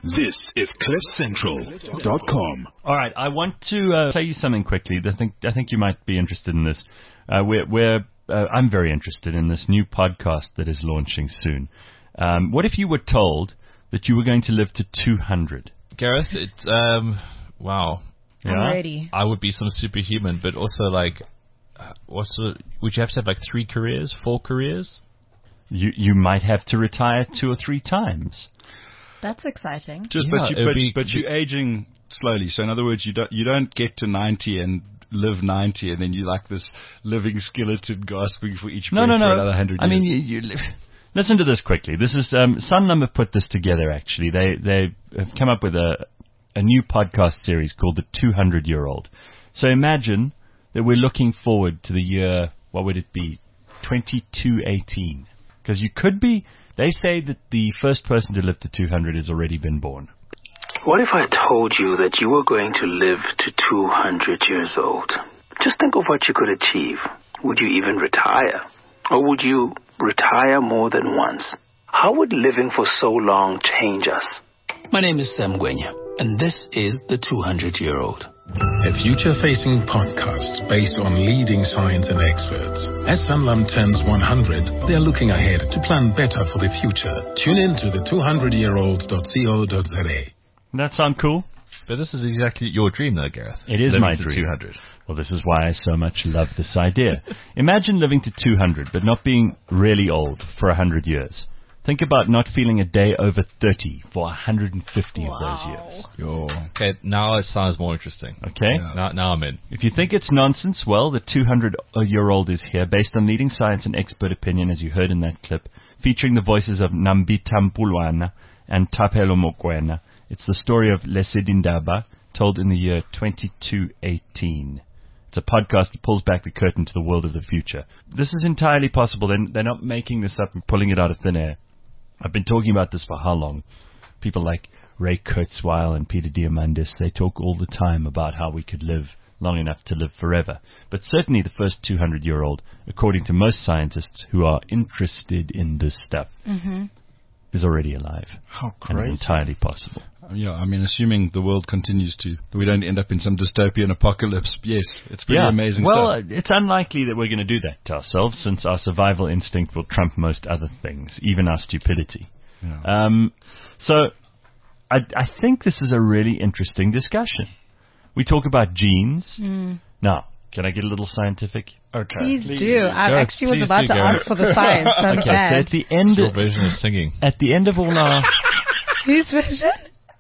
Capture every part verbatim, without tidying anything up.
This is cliff central dot com. All right, I want to uh, play you something quickly. I think I think you might be interested in this. Uh, we're, we're uh, I'm very interested in this new podcast that is launching soon. Um, what if you were told that you were going to live to two hundred? Gareth, it, um, wow. I'm Yeah? ready. I would be some superhuman, but also like, uh, what's the, would you have to have like three careers, four careers? You you might have to retire two or three times. That's exciting. Just, Yeah, but, you, it'd but, be- but you're aging slowly. So in other words, you don't you don't get to ninety and live ninety, and then you're like this living skeleton gasping for each No, breath no, for no. another hundred years. I mean, you, you live. Listen to this quickly. This is um, Sanlam have put this together. Actually, they they have come up with a a new podcast series called The two hundred Year Old. So imagine that we're looking forward to the year. What would it be? twenty-two eighteen. Because you could be. They say that the first person to live to two hundred has already been born. What if I told you that you were going to live to two hundred years old? Just think of what you could achieve. Would you even retire? Or would you retire more than once? How would living for so long change us? My name is Sam Gwenya, and this is The two hundred Year Old. A future-facing podcast based on leading science and experts. As Sanlam turns one hundred, they're looking ahead to plan better for the future. Tune in to the two hundred year old dot co dot za. Doesn't that sound cool? But this is exactly your dream, though, Gareth. It is Living my to dream. two hundred. Well, this is why I so much love this idea. Imagine living to two hundred, but not being really old for one hundred years. Think about not feeling a day over thirty for one hundred fifty of those years. Yo. Okay, now it sounds more interesting. Okay? Yeah. Now, now I'm in. If you think it's nonsense, well, the two hundred year old is here, based on leading science and expert opinion, as you heard in that clip, featuring the voices of Nambita Mpulwana and Tapelo Mokoena. It's the story of Lesedi Ndaba, told in the year twenty-two eighteen. It's a podcast that pulls back the curtain to the world of the future. This is entirely possible. They're, they're not making this up and pulling it out of thin air. I've been talking about this for how long? People like Ray Kurzweil and Peter Diamandis, they talk all the time about how we could live long enough to live forever. But certainly the first two hundred year old, according to most scientists who are interested in this stuff, Mm-hmm. is already alive. how And crazy! it's entirely possible. Yeah, I mean, assuming the world continues to, we don't end up in some dystopian apocalypse. Yes, it's pretty amazing well, stuff. it's unlikely that we're going to do that to ourselves, since our survival instinct will trump most other things, even our stupidity. Yeah. Um, so, I, I think this is a really interesting discussion. We talk about genes. Mm. Now, can I get a little scientific? Okay. Please, do. I Gareth, actually was please about do, to Gareth. ask for the science. So I'm Okay, so glad. at the end, Your version of singing. at the end of all our, Whose version?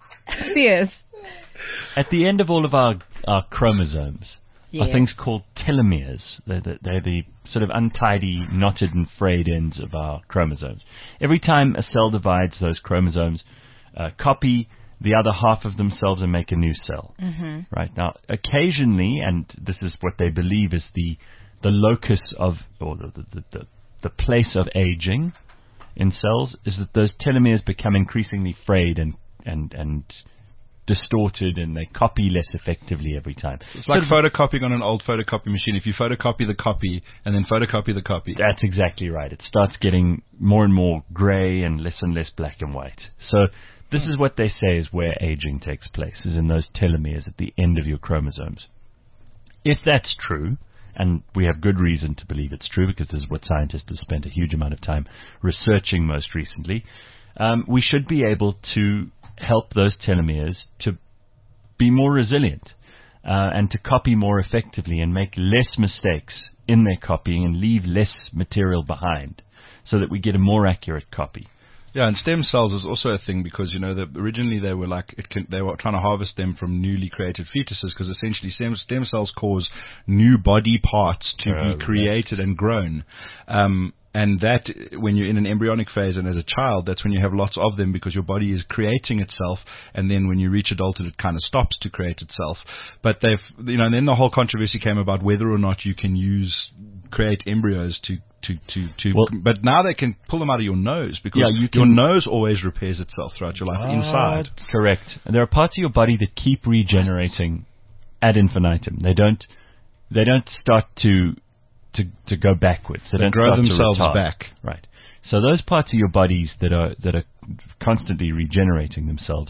Yes. at the end of all of our our chromosomes, Yes. are things called telomeres. They're the, they're the sort of untidy, knotted and frayed ends of our chromosomes. Every time a cell divides, those chromosomes uh, copy the other half of themselves and make a new cell. Mm-hmm. Right now, occasionally, and this is what they believe is the the locus of, or the the, the, the place of aging in cells, is that those telomeres become increasingly frayed and and and distorted, and they copy less effectively every time. It's like Sort of- photocopying on an old photocopy machine. If you photocopy the copy and then photocopy the copy, That's exactly right. It starts getting more and more grey and less and less black and white. So this is what they say is where aging takes place, is in those telomeres at the end of your chromosomes. If that's true, and we have good reason to believe it's true, because this is what scientists have spent a huge amount of time researching most recently, um, we should be able to help those telomeres to be more resilient uh, and to copy more effectively and make less mistakes in their copying and leave less material behind, so that we get a more accurate copy. yeah, and stem cells is also a thing because you know that originally they were like it can, they were trying to harvest them from newly created fetuses because essentially stem, stem cells cause new body parts to Oh, be created and grown. Um, And that, when you're in an embryonic phase and as a child, that's when you have lots of them because your body is creating itself. And then when you reach adulthood, it kind of stops to create itself. But they've, you know, and then the whole controversy came about whether or not you can use, create embryos to, to, to, to, Well, but now they can pull them out of your nose because Yeah, you your can- nose always repairs itself throughout your life inside. Correct. And there are parts of your body that keep regenerating ad infinitum. They don't, they don't start to, to, to go backwards. They, They don't grow start to themselves retard. back. Right. So those parts of your bodies that are, that are constantly regenerating themselves,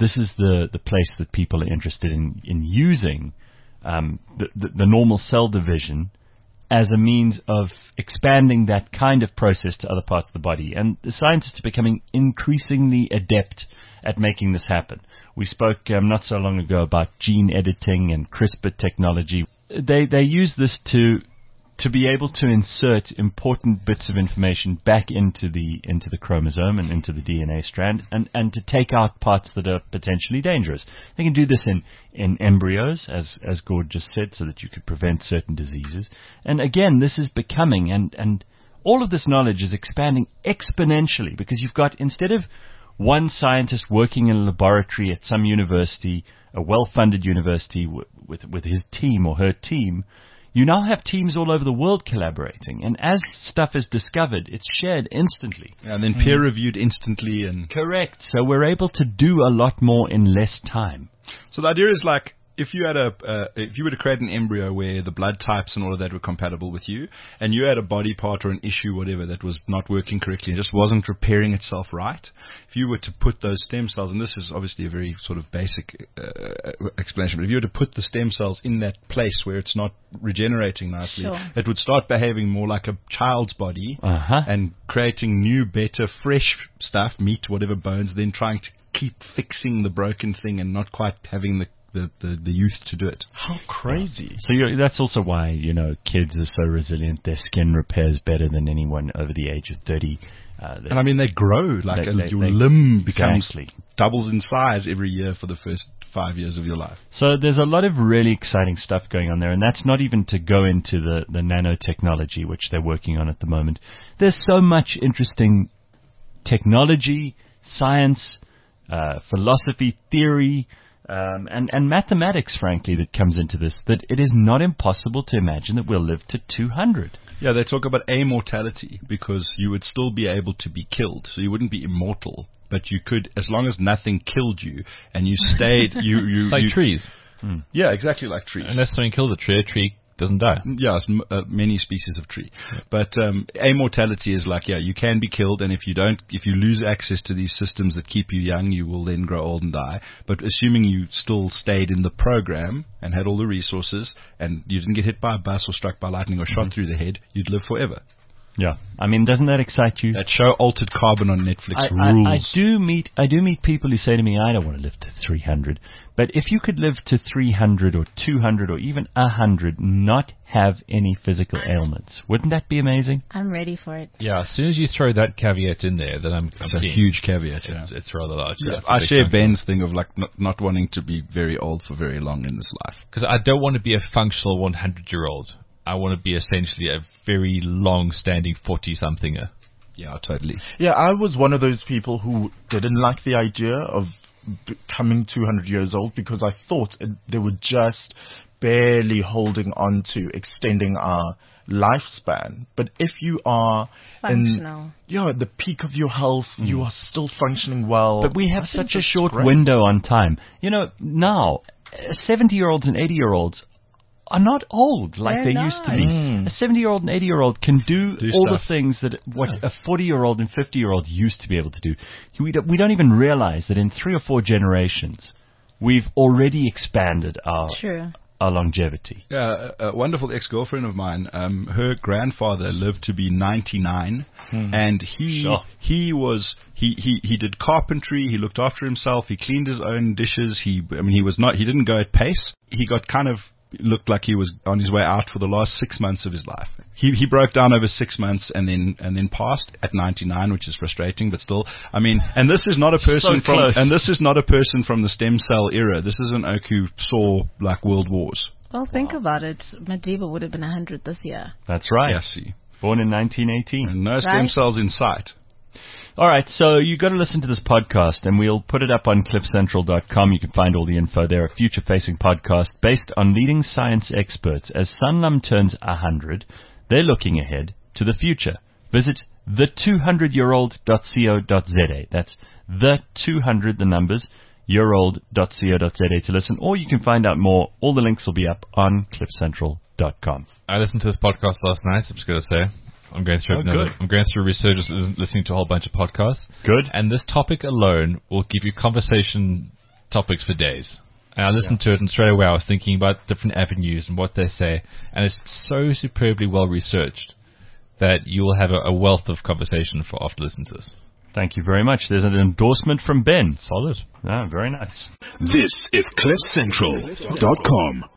this is the, the place that people are interested in, in using um, the, the, the normal cell division as a means of expanding that kind of process to other parts of the body. And the scientists are becoming increasingly adept at making this happen. We spoke um, not so long ago about gene editing and CRISPR technology. They they use this to to be able to insert important bits of information back into the into the chromosome and into the D N A strand, and, and to take out parts that are potentially dangerous. They can do this in, in embryos, as as Gord just said, so that you could prevent certain diseases. And again, this is becoming, and, and all of this knowledge is expanding exponentially, because you've got, instead of one scientist working in a laboratory at some university, a well-funded university w- with with his team or her team, you now have teams all over the world collaborating. And as stuff is discovered, it's shared instantly. And then peer-reviewed instantly. And Correct. So we're able to do a lot more in less time. so the idea is like, if you had a, uh, if you were to create an embryo where the blood types and all of that were compatible with you, and you had a body part or an issue, whatever, that was not working correctly and just wasn't repairing itself right, if you were to put those stem cells, and this is obviously a very sort of basic uh, explanation, but if you were to put the stem cells in that place where it's not regenerating nicely, Sure. it would start behaving more like a child's body Uh-huh. and creating new, better, fresh stuff, meat, whatever, bones, then trying to keep fixing the broken thing and not quite having the The, the, the youth to do it. How crazy. So you're, that's also why, you know, kids are so resilient. Their skin repairs better than anyone over the age of thirty. Uh, And I mean, they grow, like They- a, they- your they- limb becomes, exactly. doubles in size every year for the first five years of your life. So there's a lot of really exciting stuff going on there, and that's not even to go into the, the nanotechnology, which they're working on at the moment. There's so much interesting technology, science, uh, philosophy, theory, um, and, and mathematics, frankly, that comes into this, that it is not impossible to imagine that we'll live to two hundred. Yeah, they talk about immortality because you would still be able to be killed. So you wouldn't be immortal, but you could, as long as nothing killed you and you stayed, you, you, It's like you trees. yeah, exactly like trees. Unless something kills a tree, a tree doesn't die. Yeah, it's m- uh, many species of tree. But um, immortality is like, yeah, you can be killed, and if you don't, if you lose access to these systems that keep you young, you will then grow old and die. But assuming you still stayed in the program and had all the resources, and you didn't get hit by a bus or struck by lightning or shot through the head, you'd live forever. Yeah. I mean, doesn't that excite you? That show Altered Carbon on Netflix I, rules. I, I do meet I do meet people who say to me, I don't want to live to three hundred. But if you could live to three hundred or two hundred or even one hundred, not have any physical ailments, wouldn't that be amazing? I'm ready for it. Yeah, as soon as you throw that caveat in there, then I'm, I'm It's a keen. huge caveat. Yeah. It's, it's rather large. Yeah, That's a I big share chunk. Ben's thing of like not, not wanting to be very old for very long in this life. Because I don't want to be a functional hundred-year-old. I want to be essentially a very long-standing forty-somethinger. Yeah, totally. Yeah, I was one of those people who didn't like the idea of becoming two hundred years old because I thought it, they were just barely holding on to extending our lifespan. But if you are Functional. in yeah, the peak of your health, you are still functioning well. But we have I think such a that's short great. window on time. You know, now, seventy-year-olds and eighty-year-olds are not old like They're they used to be. not. A seventy-year-old and eighty-year-old can do, Do all stuff. the things that what a forty-year-old and fifty-year-old used to be able to do. We don't, we don't even realize that in three or four generations, we've already expanded our True. our longevity. Yeah, a, a wonderful ex-girlfriend of mine, um, her grandfather lived to be ninety-nine, and he Sure. he was he, he he did carpentry. He looked after himself. He cleaned his own dishes. He I mean he was not he didn't go at pace. He got kind of looked like he was on his way out for the last six months of his life. He he broke down over six months and then and then passed at ninety-nine, which is frustrating, but still, I mean, and this is not a person So from close. and this is not a person from the stem cell era. This is an oak who saw like world wars. Well, think about it. Madiba would have been one hundred this year. That's right. Yeah, see, Born in nineteen eighteen. and no stem Right. cells in sight. All right, so you got to listen to this podcast, and we'll put it up on cliff central dot com. You can find all the info there. A future-facing podcast based on leading science experts. As Sanlam turns one hundred, they're looking ahead to the future. Visit the two hundred year old dot co dot za. That's the two hundred, the numbers, year old dot co dot za to listen, or you can find out more. All the links will be up on cliff central dot com. I listened to this podcast last night. I'm just going to say, I'm going through Oh, another, good. I'm going through research, listening to a whole bunch of podcasts. Good. And this topic alone will give you conversation topics for days. And I listened yeah. to it, and straight away I was thinking about different avenues and what they say. And it's so superbly well researched that you will have a, a wealth of conversation for after listening to this. Thank you very much. There's an endorsement from Ben. Solid. Ah, very nice. This is cliff central dot com.